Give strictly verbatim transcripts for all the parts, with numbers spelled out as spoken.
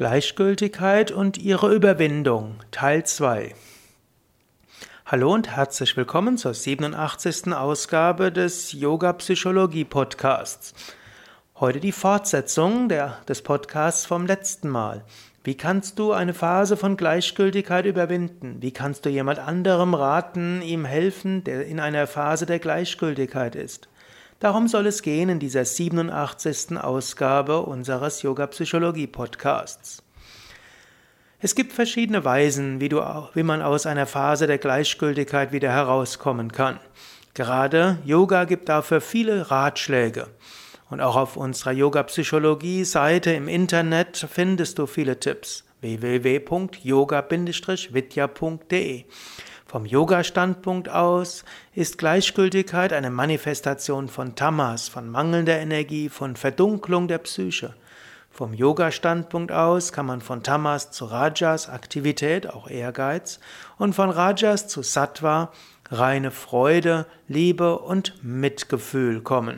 Gleichgültigkeit und ihre Überwindung, Teil zwei. Hallo und herzlich willkommen zur siebenundachtzigsten Ausgabe des Yoga-Psychologie-Podcasts. Heute die Fortsetzung der, des Podcasts vom letzten Mal. Wie kannst du eine Phase von Gleichgültigkeit überwinden? Wie kannst du jemand anderem raten, ihm helfen, der in einer Phase der Gleichgültigkeit ist? Darum soll es gehen in dieser siebenundachtzigsten Ausgabe unseres Yoga-Psychologie-Podcasts. Es gibt verschiedene Weisen, wie, du, wie man aus einer Phase der Gleichgültigkeit wieder herauskommen kann. Gerade Yoga gibt dafür viele Ratschläge. Und auch auf unserer Yoga-Psychologie-Seite im Internet findest du viele Tipps. w w w punkt yoga Bindestrich vidya punkt de. Vom Yoga-Standpunkt aus ist Gleichgültigkeit eine Manifestation von Tamas, von mangelnder Energie, von Verdunklung der Psyche. Vom Yoga-Standpunkt aus kann man von Tamas zu Rajas, Aktivität, auch Ehrgeiz, und von Rajas zu Sattva, reine Freude, Liebe und Mitgefühl kommen.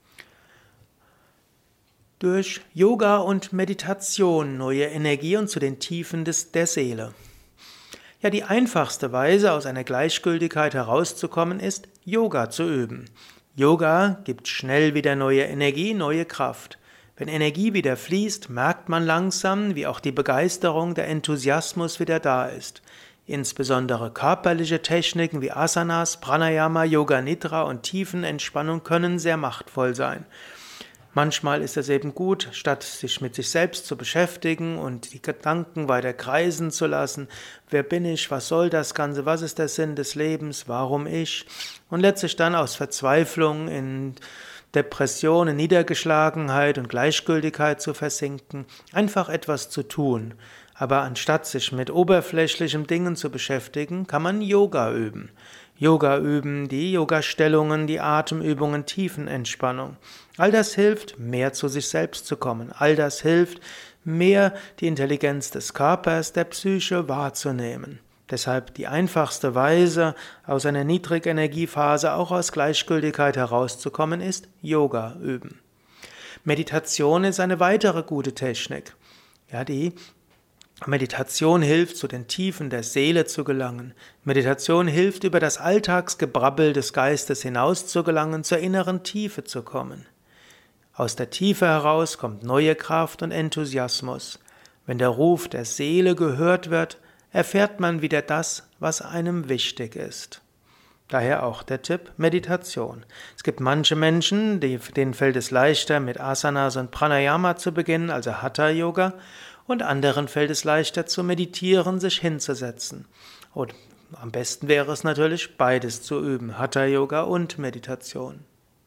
Durch Yoga und Meditation neue Energie und zu den Tiefen des, der Seele. Ja, die einfachste Weise, aus einer Gleichgültigkeit herauszukommen, ist, Yoga zu üben. Yoga gibt schnell wieder neue Energie, neue Kraft. Wenn Energie wieder fließt, merkt man langsam, wie auch die Begeisterung, der Enthusiasmus wieder da ist. Insbesondere körperliche Techniken wie Asanas, Pranayama, Yoga Nidra und Tiefenentspannung können sehr machtvoll sein. Manchmal ist es eben gut, statt sich mit sich selbst zu beschäftigen und die Gedanken weiter kreisen zu lassen, wer bin ich, was soll das Ganze, was ist der Sinn des Lebens, warum ich, und letztlich dann aus Verzweiflung in Depression, in Niedergeschlagenheit und Gleichgültigkeit zu versinken, einfach etwas zu tun. Aber anstatt sich mit oberflächlichen Dingen zu beschäftigen, kann man Yoga üben. Yoga üben, die Yoga-Stellungen, die Atemübungen, Tiefenentspannung. All das hilft, mehr zu sich selbst zu kommen. All das hilft, mehr die Intelligenz des Körpers, der Psyche wahrzunehmen. Deshalb die einfachste Weise, aus einer Niedrigenergiephase, auch aus Gleichgültigkeit herauszukommen, ist Yoga üben. Meditation ist eine weitere gute Technik. Ja, die Meditation hilft, zu den Tiefen der Seele zu gelangen. Meditation hilft, über das Alltagsgebrabbel des Geistes hinaus zu gelangen, zur inneren Tiefe zu kommen. Aus der Tiefe heraus kommt neue Kraft und Enthusiasmus. Wenn der Ruf der Seele gehört wird, erfährt man wieder das, was einem wichtig ist. Daher auch der Tipp Meditation. Es gibt manche Menschen, denen fällt es leichter, mit Asanas und Pranayama zu beginnen, also Hatha-Yoga, und anderen fällt es leichter zu meditieren, sich hinzusetzen. Und am besten wäre es natürlich, beides zu üben, Hatha-Yoga und Meditation.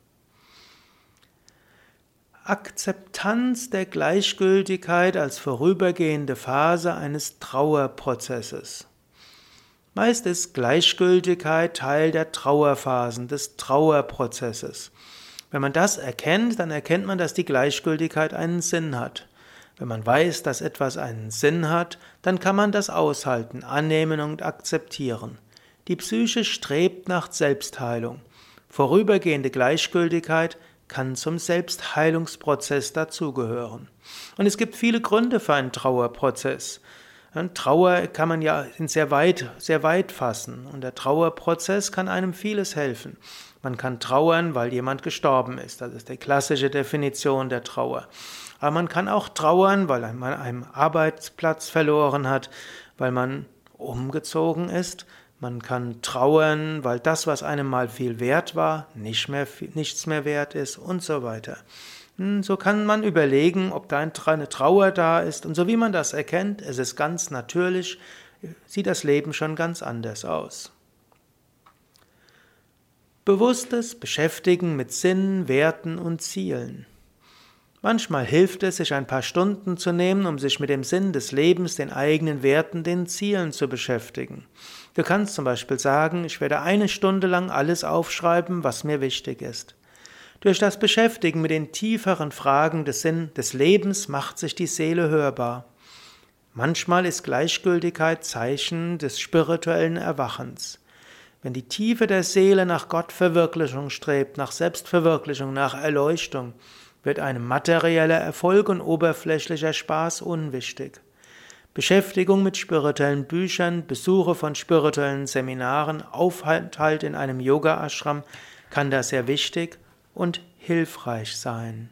Akzeptanz der Gleichgültigkeit als vorübergehende Phase eines Trauerprozesses. Meist ist Gleichgültigkeit Teil der Trauerphasen, des Trauerprozesses. Wenn man das erkennt, dann erkennt man, dass die Gleichgültigkeit einen Sinn hat. Wenn man weiß, dass etwas einen Sinn hat, dann kann man das aushalten, annehmen und akzeptieren. Die Psyche strebt nach Selbstheilung. Vorübergehende Gleichgültigkeit kann zum Selbstheilungsprozess dazugehören. Und es gibt viele Gründe für einen Trauerprozess. Und Trauer kann man ja sehr weit, sehr weit fassen. Und der Trauerprozess kann einem vieles helfen. Man kann trauern, weil jemand gestorben ist. Das ist die klassische Definition der Trauer. Aber man kann auch trauern, weil man einen Arbeitsplatz verloren hat, weil man umgezogen ist. Man kann trauern, weil das, was einem mal viel wert war, nicht mehr, nichts mehr wert ist und so weiter. So kann man überlegen, ob da eine Trauer da ist. Und so wie man das erkennt, es ist ganz natürlich, sieht das Leben schon ganz anders aus. Bewusstes Beschäftigen mit Sinn, Werten und Zielen. Manchmal hilft es, sich ein paar Stunden zu nehmen, um sich mit dem Sinn des Lebens, den eigenen Werten, den Zielen zu beschäftigen. Du kannst zum Beispiel sagen, ich werde eine Stunde lang alles aufschreiben, was mir wichtig ist. Durch das Beschäftigen mit den tieferen Fragen des Sinn des Lebens macht sich die Seele hörbar. Manchmal ist Gleichgültigkeit Zeichen des spirituellen Erwachens. Wenn die Tiefe der Seele nach Gottverwirklichung strebt, nach Selbstverwirklichung, nach Erleuchtung, wird einem materieller Erfolg und oberflächlicher Spaß unwichtig. Beschäftigung mit spirituellen Büchern, Besuche von spirituellen Seminaren, Aufenthalt in einem Yoga-Ashram kann da sehr wichtig und hilfreich sein.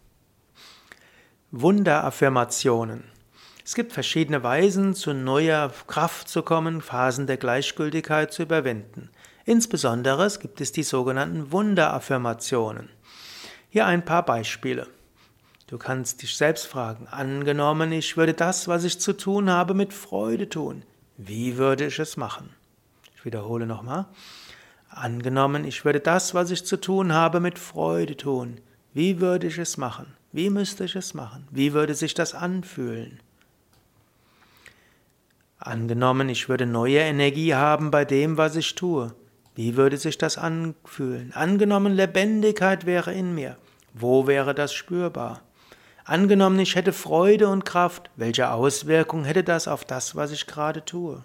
Wunderaffirmationen. Es gibt verschiedene Weisen, zu neuer Kraft zu kommen, Phasen der Gleichgültigkeit zu überwinden. Insbesondere gibt es die sogenannten Wunderaffirmationen. Hier ein paar Beispiele. Du kannst dich selbst fragen, angenommen, ich würde das, was ich zu tun habe, mit Freude tun. Wie würde ich es machen? Ich wiederhole nochmal. Angenommen, ich würde das, was ich zu tun habe, mit Freude tun. Wie würde ich es machen? Wie müsste ich es machen? Wie würde sich das anfühlen? Angenommen, ich würde neue Energie haben bei dem, was ich tue. Wie würde sich das anfühlen? Angenommen, Lebendigkeit wäre in mir. Wo wäre das spürbar? Angenommen, ich hätte Freude und Kraft. Welche Auswirkung hätte das auf das, was ich gerade tue?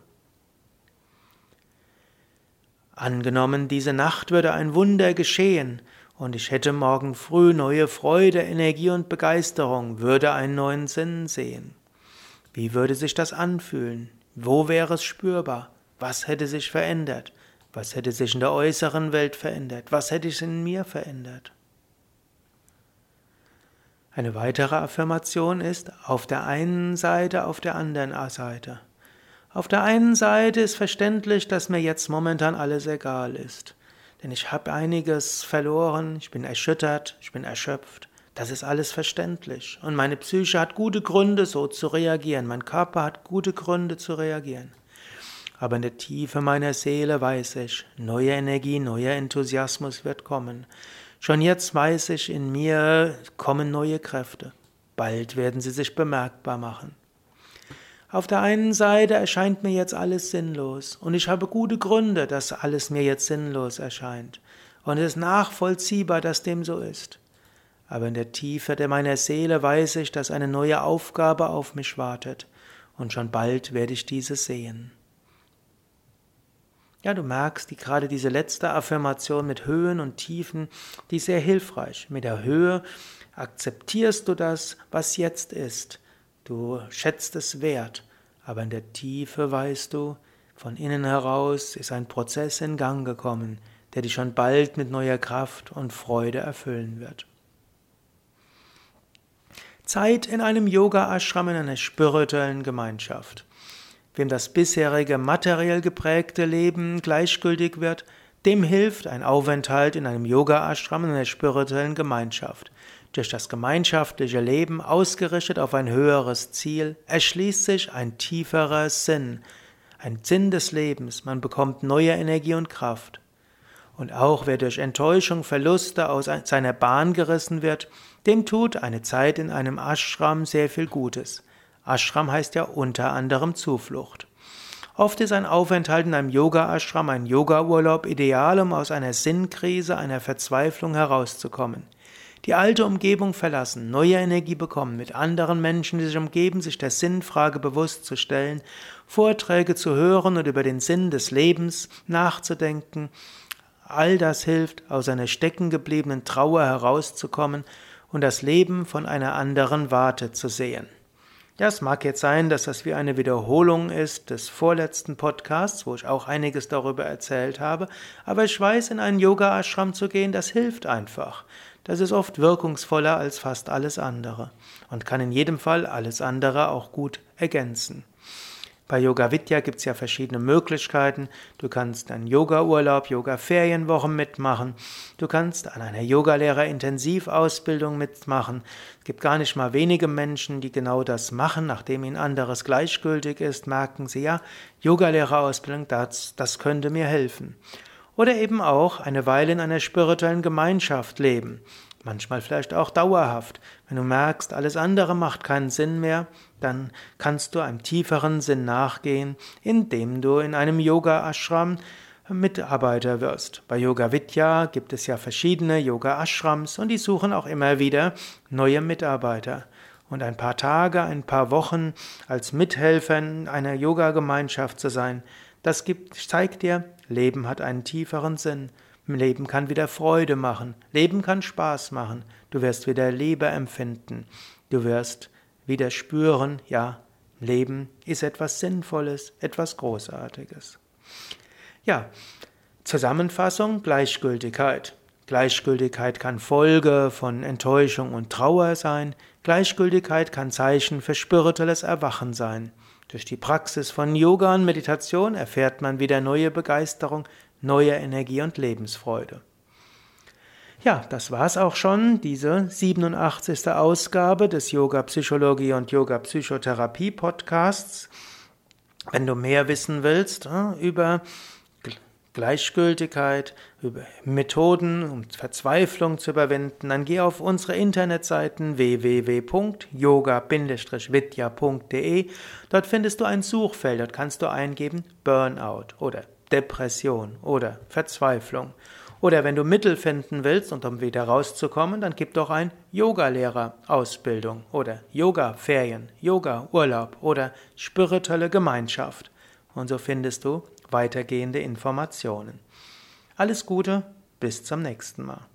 Angenommen, diese Nacht würde ein Wunder geschehen und ich hätte morgen früh neue Freude, Energie und Begeisterung, würde einen neuen Sinn sehen. Wie würde sich das anfühlen? Wo wäre es spürbar? Was hätte sich verändert? Was hätte sich in der äußeren Welt verändert? Was hätte sich in mir verändert? Eine weitere Affirmation ist, auf der einen Seite, auf der anderen Seite. Auf der einen Seite ist verständlich, dass mir jetzt momentan alles egal ist. Denn ich habe einiges verloren, ich bin erschüttert, ich bin erschöpft. Das ist alles verständlich. Und meine Psyche hat gute Gründe, so zu reagieren. Mein Körper hat gute Gründe zu reagieren. Aber in der Tiefe meiner Seele weiß ich, neue Energie, neuer Enthusiasmus wird kommen. Schon jetzt weiß ich, in mir kommen neue Kräfte. Bald werden sie sich bemerkbar machen. Auf der einen Seite erscheint mir jetzt alles sinnlos und ich habe gute Gründe, dass alles mir jetzt sinnlos erscheint. Und es ist nachvollziehbar, dass dem so ist. Aber in der Tiefe meiner Seele weiß ich, dass eine neue Aufgabe auf mich wartet und schon bald werde ich diese sehen. Ja, du merkst, die, gerade diese letzte Affirmation mit Höhen und Tiefen, die ist sehr hilfreich. Mit der Höhe akzeptierst du das, was jetzt ist. Du schätzt es wert, aber in der Tiefe weißt du, von innen heraus ist ein Prozess in Gang gekommen, der dich schon bald mit neuer Kraft und Freude erfüllen wird. Zeit in einem Yoga-Ashram, in einer spirituellen Gemeinschaft. Wem das bisherige materiell geprägte Leben gleichgültig wird, dem hilft ein Aufenthalt in einem Yoga-Ashram in einer spirituellen Gemeinschaft. Durch das gemeinschaftliche Leben, ausgerichtet auf ein höheres Ziel, erschließt sich ein tieferer Sinn, ein Sinn des Lebens. Man bekommt neue Energie und Kraft. Und auch wer durch Enttäuschung, Verluste aus seiner Bahn gerissen wird, dem tut eine Zeit in einem Ashram sehr viel Gutes. Ashram heißt ja unter anderem Zuflucht. Oft ist ein Aufenthalt in einem Yoga-Ashram, ein Yoga-Urlaub ideal, um aus einer Sinnkrise, einer Verzweiflung herauszukommen. Die alte Umgebung verlassen, neue Energie bekommen, mit anderen Menschen, die sich umgeben, sich der Sinnfrage bewusst zu stellen, Vorträge zu hören und über den Sinn des Lebens nachzudenken. All das hilft, aus einer steckengebliebenen Trauer herauszukommen und das Leben von einer anderen Warte zu sehen. Ja, es mag jetzt sein, dass das wie eine Wiederholung ist des vorletzten Podcasts, wo ich auch einiges darüber erzählt habe, aber ich weiß, in einen Yoga-Ashram zu gehen, das hilft einfach. Das ist oft wirkungsvoller als fast alles andere und kann in jedem Fall alles andere auch gut ergänzen. Bei Yoga Vidya gibt es ja verschiedene Möglichkeiten. Du kannst einen Yoga-Urlaub, Yoga-Ferienwochen mitmachen. Du kannst an einer Yogalehrer-Intensivausbildung mitmachen. Es gibt gar nicht mal wenige Menschen, die genau das machen. Nachdem ihnen anderes gleichgültig ist, merken sie, ja, Yogalehrerausbildung, das, das könnte mir helfen. Oder eben auch eine Weile in einer spirituellen Gemeinschaft leben. Manchmal vielleicht auch dauerhaft. Wenn du merkst, alles andere macht keinen Sinn mehr, dann kannst du einem tieferen Sinn nachgehen, indem du in einem Yoga-Ashram Mitarbeiter wirst. Bei Yoga Vidya gibt es ja verschiedene Yoga-Ashrams und die suchen auch immer wieder neue Mitarbeiter. Und ein paar Tage, ein paar Wochen als Mithelfer in einer Yoga-Gemeinschaft zu sein, das gibt, zeigt dir, Leben hat einen tieferen Sinn. Leben kann wieder Freude machen. Leben kann Spaß machen. Du wirst wieder Liebe empfinden. Du wirst wieder spüren, ja, Leben ist etwas Sinnvolles, etwas Großartiges. Ja, Zusammenfassung, Gleichgültigkeit. Gleichgültigkeit kann Folge von Enttäuschung und Trauer sein. Gleichgültigkeit kann Zeichen für spirituelles Erwachen sein. Durch die Praxis von Yoga und Meditation erfährt man wieder neue Begeisterung, neue Energie und Lebensfreude. Ja, das war's auch schon, diese siebenundachtzigste Ausgabe des Yoga Psychologie und Yoga Psychotherapie Podcasts. Wenn du mehr wissen willst über Gleichgültigkeit, über Methoden, um Verzweiflung zu überwinden, dann geh auf unsere Internetseiten w w w punkt yoga Bindestrich vidya punkt de. Dort findest du ein Suchfeld, dort kannst du eingeben Burnout oder Depression oder Verzweiflung. Oder wenn du Mittel finden willst, und um wieder rauszukommen, dann gib doch ein Yogalehrer-Ausbildung oder Yoga-Ferien, Yoga-Urlaub oder spirituelle Gemeinschaft. Und so findest du weitergehende Informationen. Alles Gute, bis zum nächsten Mal.